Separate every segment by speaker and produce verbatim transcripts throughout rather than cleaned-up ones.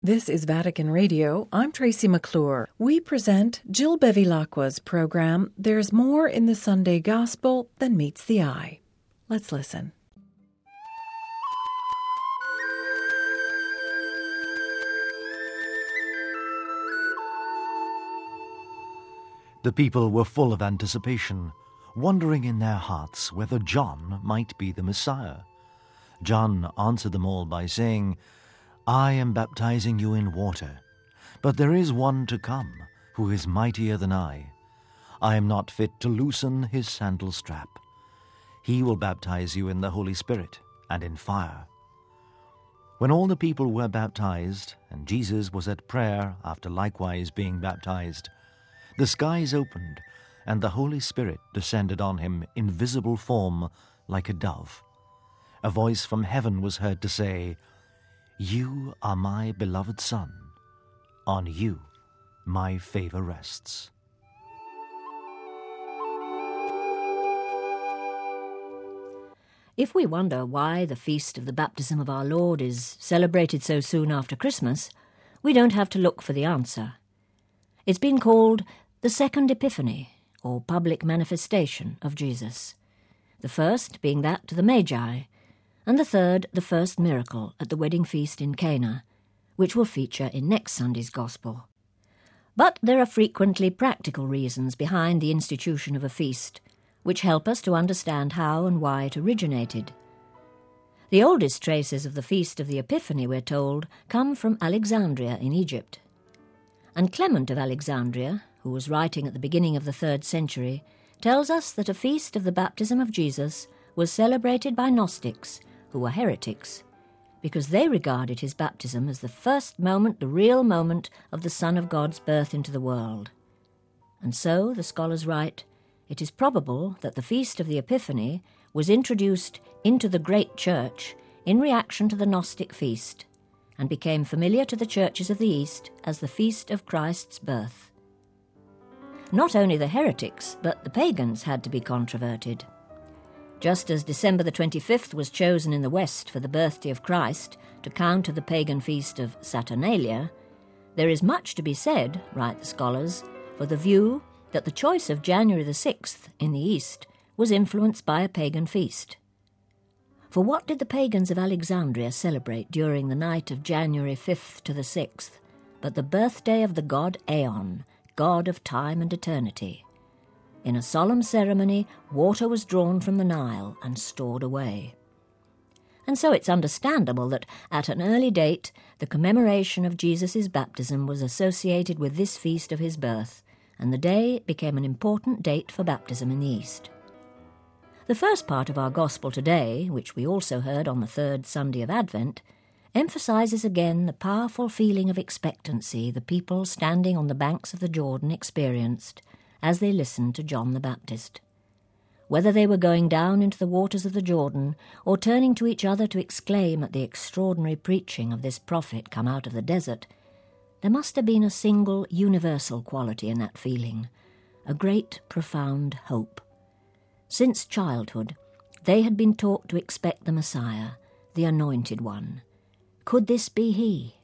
Speaker 1: This is Vatican Radio. I'm Tracy McClure. We present Jill Bevilacqua's program, There's More in the Sunday Gospel Than Meets the Eye. Let's listen.
Speaker 2: The people were full of anticipation, wondering in their hearts whether John might be the Messiah. John answered them all by saying, I am baptizing you in water, but there is one to come who is mightier than I. I am not fit to loosen his sandal strap. He will baptize you in the Holy Spirit and in fire. When all the people were baptized, and Jesus was at prayer after likewise being baptized, the skies opened, and the Holy Spirit descended on him in visible form like a dove. A voice from heaven was heard to say, You are my beloved Son. On you my favor rests.
Speaker 3: If we wonder why the feast of the baptism of our Lord is celebrated so soon after Christmas, we don't have to look for the answer. It's been called the Second Epiphany, or public manifestation of Jesus, the first being that to the Magi, and the third the first miracle at the wedding feast in Cana, which will feature in next Sunday's Gospel. But there are frequently practical reasons behind the institution of a feast, which help us to understand how and why it originated. The oldest traces of the Feast of the Epiphany, we're told, come from Alexandria in Egypt. And Clement of Alexandria, who was writing at the beginning of the third century, tells us that a feast of the baptism of Jesus was celebrated by Gnostics, who were heretics, because they regarded his baptism as the first moment, the real moment, of the Son of God's birth into the world. And so, the scholars write, it is probable that the Feast of the Epiphany was introduced into the Great Church in reaction to the Gnostic feast, and became familiar to the churches of the East as the Feast of Christ's birth. Not only the heretics, but the pagans had to be controverted. Just as December the twenty-fifth was chosen in the West for the birthday of Christ to counter the pagan feast of Saturnalia, there is much to be said, write the scholars, for the view that the choice of January the sixth in the East was influenced by a pagan feast. For what did the pagans of Alexandria celebrate during the night of January fifth to the sixth, but the birthday of the god Aeon, god of time and eternity? In a solemn ceremony, water was drawn from the Nile and stored away. And so it's understandable that at an early date the commemoration of Jesus' baptism was associated with this feast of his birth, and the day became an important date for baptism in the East. The first part of our Gospel today, which we also heard on the third Sunday of Advent, emphasizes again the powerful feeling of expectancy the people standing on the banks of the Jordan experienced as they listened to John the Baptist. Whether they were going down into the waters of the Jordan or turning to each other to exclaim at the extraordinary preaching of this prophet come out of the desert, there must have been a single universal quality in that feeling, a great profound hope. Since childhood, they had been taught to expect the Messiah, the Anointed One. Could this be he?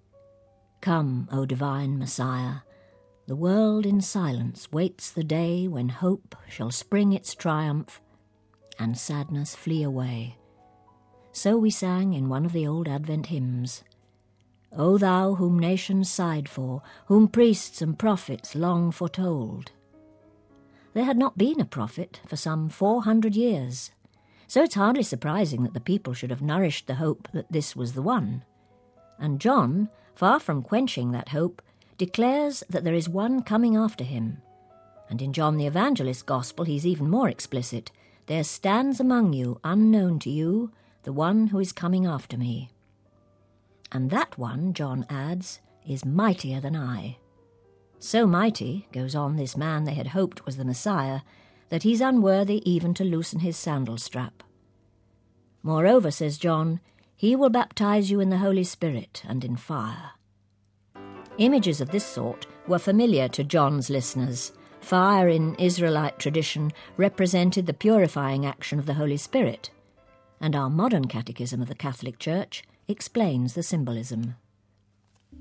Speaker 3: Come, O divine Messiah, the world in silence waits the day when hope shall spring its triumph and sadness flee away. So we sang in one of the old Advent hymns, O thou whom nations sighed for, whom priests and prophets long foretold. There had not been a prophet for some four hundred years, so it's hardly surprising that the people should have nourished the hope that this was the one. And John, far from quenching that hope, declares that there is one coming after him. And in John the Evangelist's Gospel he's even more explicit. There stands among you, unknown to you, the one who is coming after me. And that one, John adds, is mightier than I. So mighty, goes on this man they had hoped was the Messiah, that he's unworthy even to loosen his sandal strap. Moreover, says John, he will baptize you in the Holy Spirit and in fire. Images of this sort were familiar to John's listeners. Fire in Israelite tradition represented the purifying action of the Holy Spirit, and our modern catechism of the Catholic Church explains the symbolism.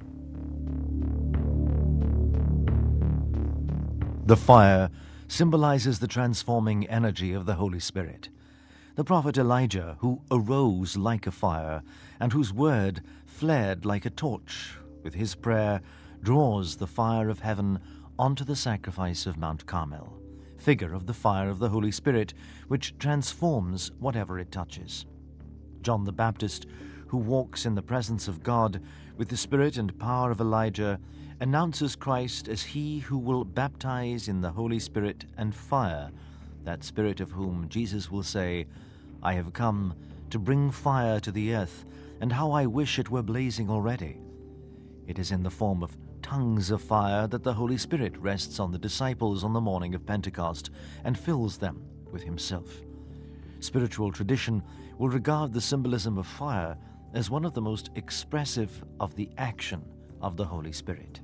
Speaker 2: The fire symbolizes the transforming energy of the Holy Spirit. The prophet Elijah, who arose like a fire, and whose word flared like a torch, with his prayer draws the fire of heaven onto the sacrifice of Mount Carmel, figure of the fire of the Holy Spirit, which transforms whatever it touches. John the Baptist, who walks in the presence of God with the spirit and power of Elijah, announces Christ as he who will baptize in the Holy Spirit and fire, that Spirit of whom Jesus will say, "I have come to bring fire to the earth, and how I wish it were blazing already." It is in the form of tongues of fire that the Holy Spirit rests on the disciples on the morning of Pentecost and fills them with himself. Spiritual tradition will regard the symbolism of fire as one of the most expressive of the action of the Holy Spirit.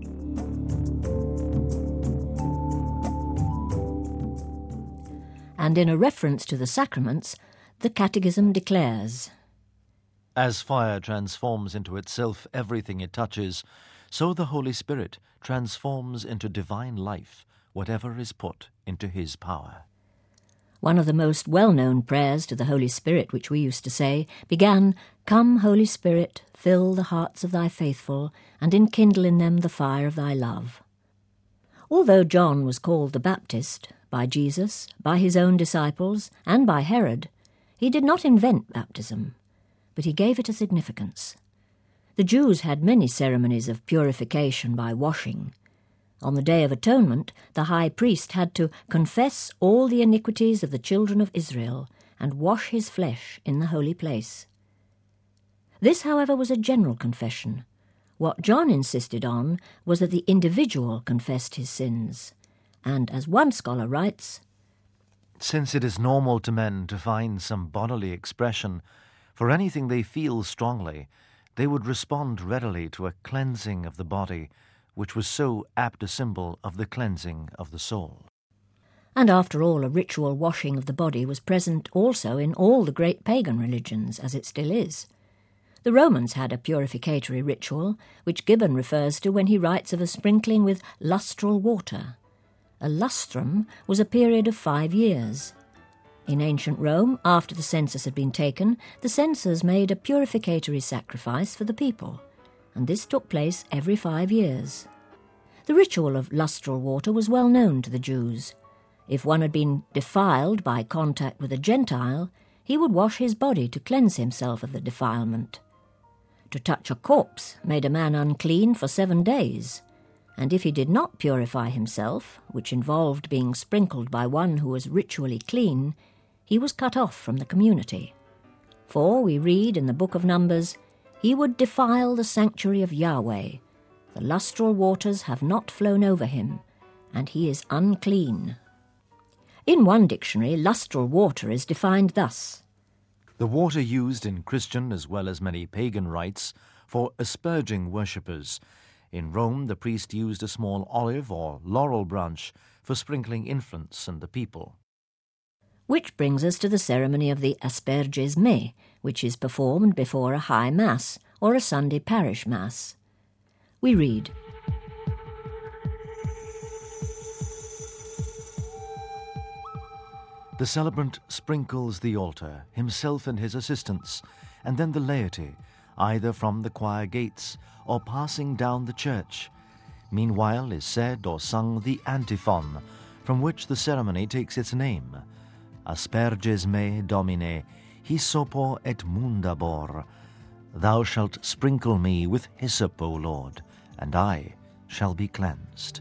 Speaker 3: And in a reference to the sacraments, the Catechism declares,
Speaker 2: "As fire transforms into itself everything it touches, so the Holy Spirit transforms into divine life whatever is put into his power."
Speaker 3: One of the most well-known prayers to the Holy Spirit, which we used to say, began, "Come, Holy Spirit, fill the hearts of thy faithful, and enkindle in them the fire of thy love." Although John was called the Baptist by Jesus, by his own disciples, and by Herod, he did not invent baptism, but he gave it a significance. The Jews had many ceremonies of purification by washing. On the Day of Atonement, the high priest had to confess all the iniquities of the children of Israel and wash his flesh in the holy place. This, however, was a general confession. What John insisted on was that the individual confessed his sins. And as one scholar writes,
Speaker 2: "Since it is normal to men to find some bodily expression for anything they feel strongly, they would respond readily to a cleansing of the body, which was so apt a symbol of the cleansing of the soul."
Speaker 3: And after all, a ritual washing of the body was present also in all the great pagan religions, as it still is. The Romans had a purificatory ritual, which Gibbon refers to when he writes of a sprinkling with lustral water. A lustrum was a period of five years. In ancient Rome, after the census had been taken, the censors made a purificatory sacrifice for the people, and this took place every five years. The ritual of lustral water was well known to the Jews. If one had been defiled by contact with a Gentile, he would wash his body to cleanse himself of the defilement. To touch a corpse made a man unclean for seven days, and if he did not purify himself, which involved being sprinkled by one who was ritually clean, he was cut off from the community. For we read in the book of Numbers, "He would defile the sanctuary of Yahweh. The lustral waters have not flown over him, and he is unclean." In one dictionary, lustral water is defined thus:
Speaker 2: The water used in Christian as well as many pagan rites for asperging worshippers. In Rome, the priest used a small olive or laurel branch for sprinkling infants and the people.
Speaker 3: Which brings us to the ceremony of the Asperges Me, which is performed before a high mass or a Sunday parish mass. We read,
Speaker 2: The celebrant sprinkles the altar, himself and his assistants, and then the laity, either from the choir gates or passing down the church. Meanwhile is said or sung the antiphon, from which the ceremony takes its name. Asperges me, Domine, hyssopo et mundabor. Thou shalt sprinkle me with hyssop, O Lord, and I shall be cleansed.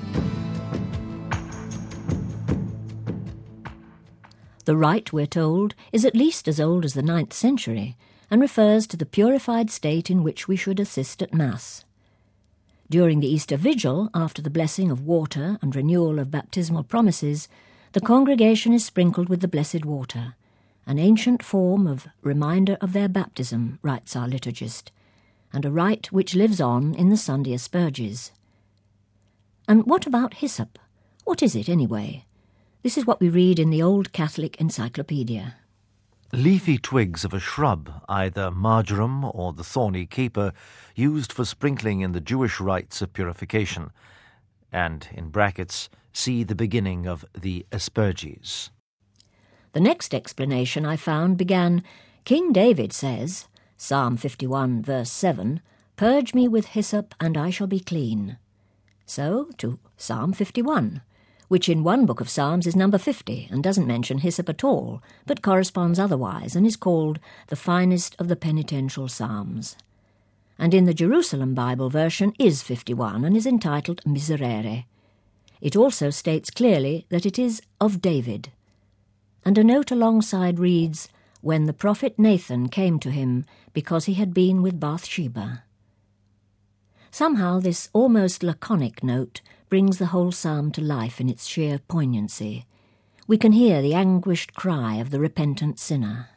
Speaker 3: The rite, we're told, is at least as old as the ninth century and refers to the purified state in which we should assist at Mass. During the Easter Vigil, after the blessing of water and renewal of baptismal promises, the congregation is sprinkled with the blessed water, an ancient form of reminder of their baptism, writes our liturgist, and a rite which lives on in the Sunday Asperges. And what about hyssop? What is it, anyway? This is what we read in the Old Catholic Encyclopedia.
Speaker 2: Leafy twigs of a shrub, either marjoram or the thorny caper, used for sprinkling in the Jewish rites of purification. and, in brackets, see the beginning of the Asperges.
Speaker 3: The next explanation I found began, King David says, Psalm fifty-one, verse seven, "Purge me with hyssop, and I shall be clean." So to Psalm fifty-one, which in one book of Psalms is number fifty and doesn't mention hyssop at all, but corresponds otherwise and is called the finest of the penitential psalms. And in the Jerusalem Bible version is fifty-one and is entitled Miserere. It also states clearly that it is of David. And a note alongside reads, "When the prophet Nathan came to him, because he had been with Bathsheba." Somehow this almost laconic note brings the whole psalm to life in its sheer poignancy. We can hear the anguished cry of the repentant sinner.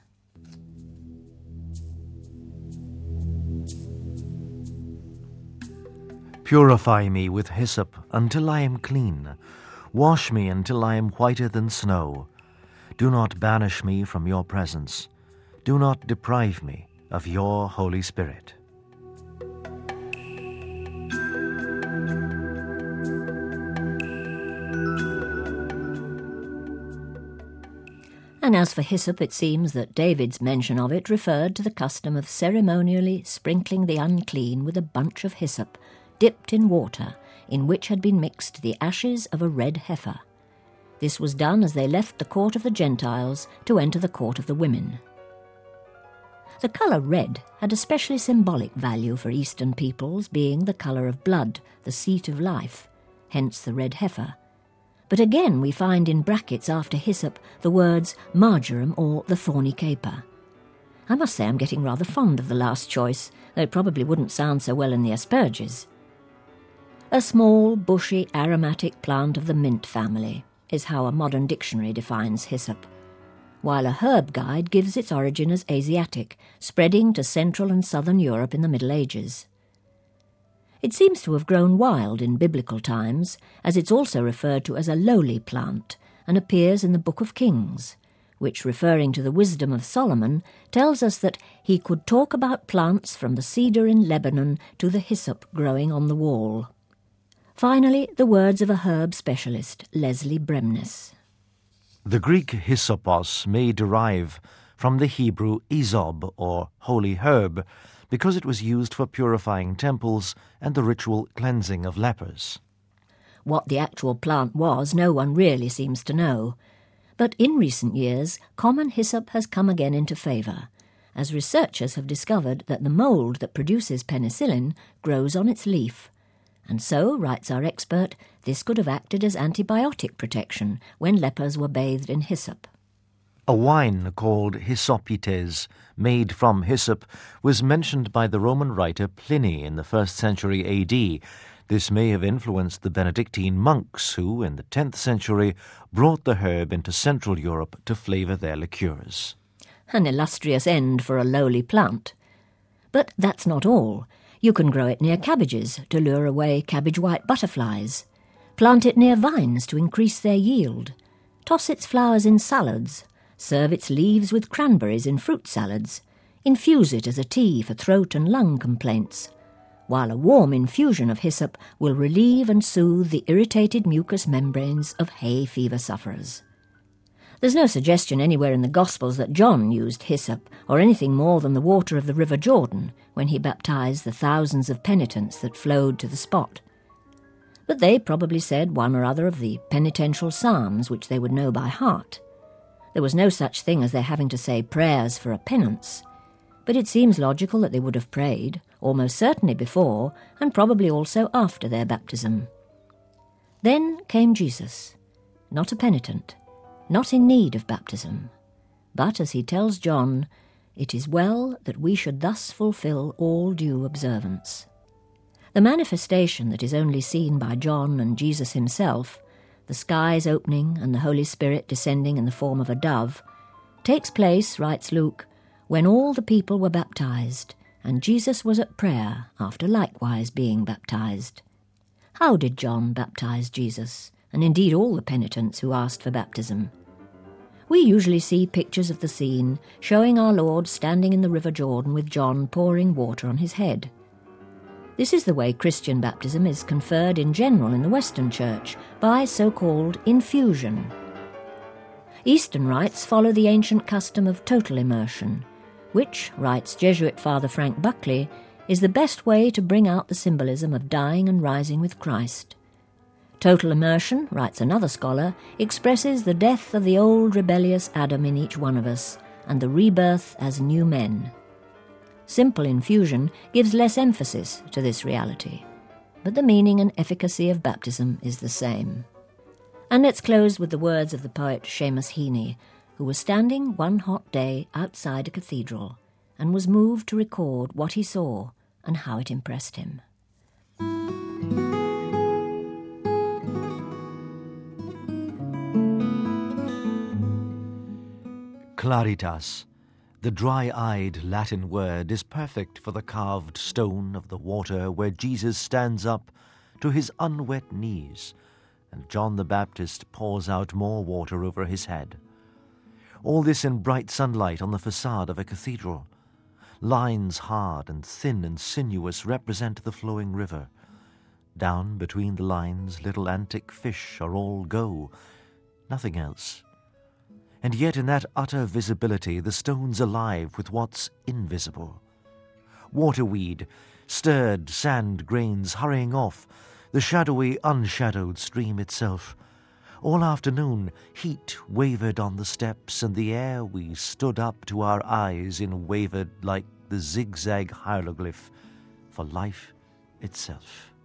Speaker 2: Purify me with hyssop until I am clean. Wash me until I am whiter than snow. Do not banish me from your presence. Do not deprive me of your Holy Spirit.
Speaker 3: And as for hyssop, it seems that David's mention of it referred to the custom of ceremonially sprinkling the unclean with a bunch of hyssop dipped in water in which had been mixed the ashes of a red heifer. This was done as they left the court of the Gentiles to enter the court of the women. The colour red had a specially symbolic value for Eastern peoples, being the colour of blood, the seat of life, hence the red heifer. But again we find in brackets after hyssop the words marjoram or the thorny caper. I must say I'm getting rather fond of the last choice, though it probably wouldn't sound so well in the Asperges. A small, bushy, aromatic plant of the mint family is how a modern dictionary defines hyssop, while a herb guide gives its origin as Asiatic, spreading to Central and Southern Europe in the Middle Ages. It seems to have grown wild in biblical times, as it's also referred to as a lowly plant, and appears in the Book of Kings, which, referring to the wisdom of Solomon, tells us that he could talk about plants from the cedar in Lebanon to the hyssop growing on the wall. Finally, the words of a herb specialist, Leslie Bremnes.
Speaker 2: The Greek hyssopos may derive from the Hebrew izob, or holy herb, because it was used for purifying temples and the ritual cleansing of lepers.
Speaker 3: What the actual plant was, no one really seems to know. But in recent years, common hyssop has come again into favour, as researchers have discovered that the mould that produces penicillin grows on its leaf. And so, writes our expert, this could have acted as antibiotic protection when lepers were bathed in hyssop.
Speaker 2: A wine called Hyssopites, made from hyssop, was mentioned by the Roman writer Pliny in the first century A D. This may have influenced the Benedictine monks who, in the tenth century, brought the herb into Central Europe to flavour their liqueurs.
Speaker 3: An illustrious end for a lowly plant. But that's not all. You can grow it near cabbages to lure away cabbage-white butterflies. Plant it near vines to increase their yield. Toss its flowers in salads. Serve its leaves with cranberries in fruit salads. Infuse it as a tea for throat and lung complaints, while a warm infusion of hyssop will relieve and soothe the irritated mucous membranes of hay fever sufferers. There's no suggestion anywhere in the Gospels that John used hyssop or anything more than the water of the River Jordan when he baptized the thousands of penitents that flowed to the spot. But they probably said one or other of the penitential psalms which they would know by heart. There was no such thing as their having to say prayers for a penance, but it seems logical that they would have prayed, almost certainly before, and probably also after their baptism. Then came Jesus, not a penitent, not in need of baptism, but, as he tells John, it is well that we should thus fulfill all due observance. The manifestation that is only seen by John and Jesus himself, the skies opening and the Holy Spirit descending in the form of a dove, takes place, writes Luke, when all the people were baptized, and Jesus was at prayer after likewise being baptized. How did John baptize Jesus, and indeed all the penitents who asked for baptism? We usually see pictures of the scene showing our Lord standing in the River Jordan with John pouring water on his head. This is the way Christian baptism is conferred in general in the Western Church, by so-called infusion. Eastern rites follow the ancient custom of total immersion, which, writes Jesuit Father Frank Buckley, is the best way to bring out the symbolism of dying and rising with Christ. Total immersion, writes another scholar, expresses the death of the old rebellious Adam in each one of us, and the rebirth as new men. Simple infusion gives less emphasis to this reality, but the meaning and efficacy of baptism is the same. And let's close with the words of the poet Seamus Heaney, who was standing one hot day outside a cathedral and was moved to record what he saw and how it impressed him.
Speaker 2: Claritas, the dry-eyed Latin word, is perfect for the carved stone of the water where Jesus stands up to his unwet knees, and John the Baptist pours out more water over his head. All this in bright sunlight on the facade of a cathedral. Lines hard and thin and sinuous represent the flowing river. Down between the lines little antic fish are all go, nothing else. And yet in that utter visibility the stone's alive with what's invisible. Waterweed, stirred sand grains hurrying off, the shadowy unshadowed stream itself. All afternoon heat wavered on the steps, and the air we stood up to our eyes in wavered like the zigzag hieroglyph for life itself.